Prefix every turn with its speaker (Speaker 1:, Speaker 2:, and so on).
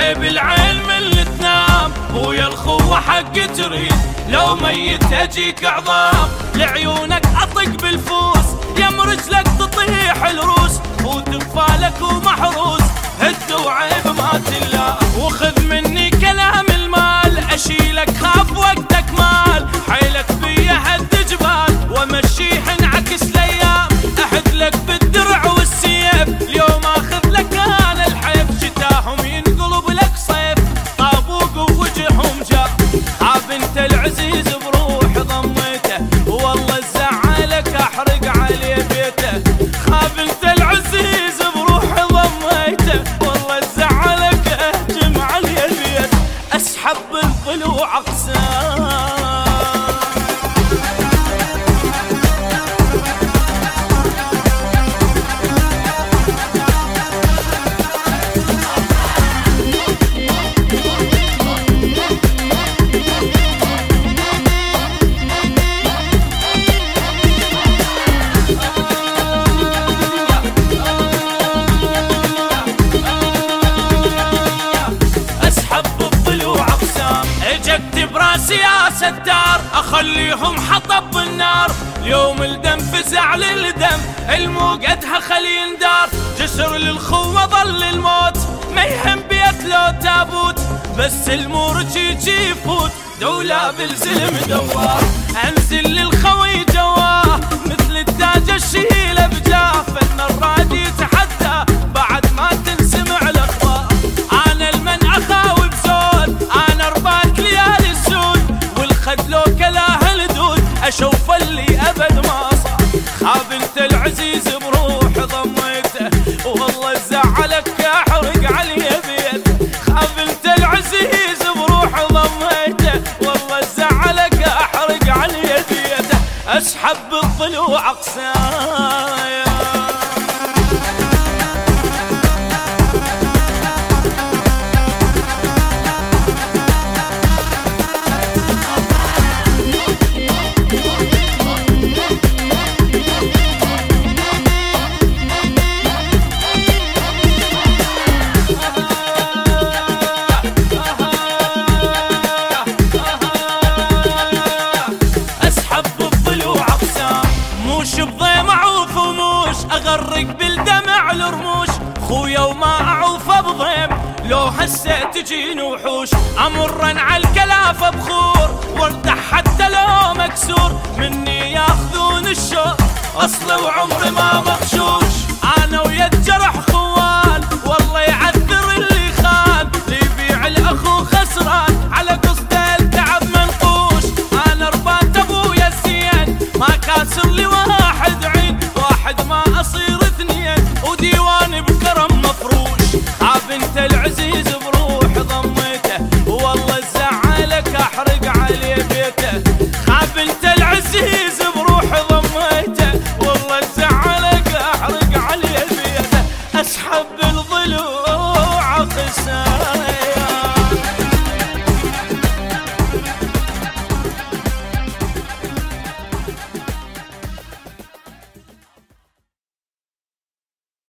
Speaker 1: عيب العين من اللي تنام، بويا الخوة حق تريد لو ميت اجيك عظام. لعيونك اطق بالفوس يم رجلك تطيح الروس، فوت بفالك ومحروس هد وعيب ما تلا. وخذ مني كلام المال اشيلك خاف وقتك مال، حيلك بيا هد جبال وامشيه انعكس الايام. احد لك بالدرع والسيف اليوم اخذ لك انا الحيف، شتاهم ينقلب لك صيف طابوق ووجههم جاف. خاب انت العزيز بروح ضميته والله زعلك احرق عليه بيته. خاب انت العزيز بروح ضميته والله زعلك اهجم عليه بيته. اسحب الضلوع اقسام براسي يا ستار، اخليهم حطب بالنار. اليوم الدم فزع للدم الموقدها خلي يندار. جسر للخوة ظل الموت ما يهم بيت لو تابوت، بس المورج يجي يفوت دولة بالزلم دوار. انزل للخوي جواه مثل التاج الشيله بجاه، فن الراد يتحدى بعد ما تنسمع الاخبار. انا المن اخاوي بزود انا رباك ليالي السود، والخد لو كلاه الدود اشوف اللي ابد ما صار. خاب انت العزيز بروح ضميته والله زعلك احرق عليه بيته. خاب انت العزيز بروح ضميته والله زعلك احرق عليه بيته. اسحب الضلوع اقسايا اغرق بالدمع الرموش. خويا وما اعوف بضيم لو هسه تجيني وحوش. امرن على الكلافه بخور وارتاح حتى لو مكسور، مني ياخذون الشوق اصل وعمري ما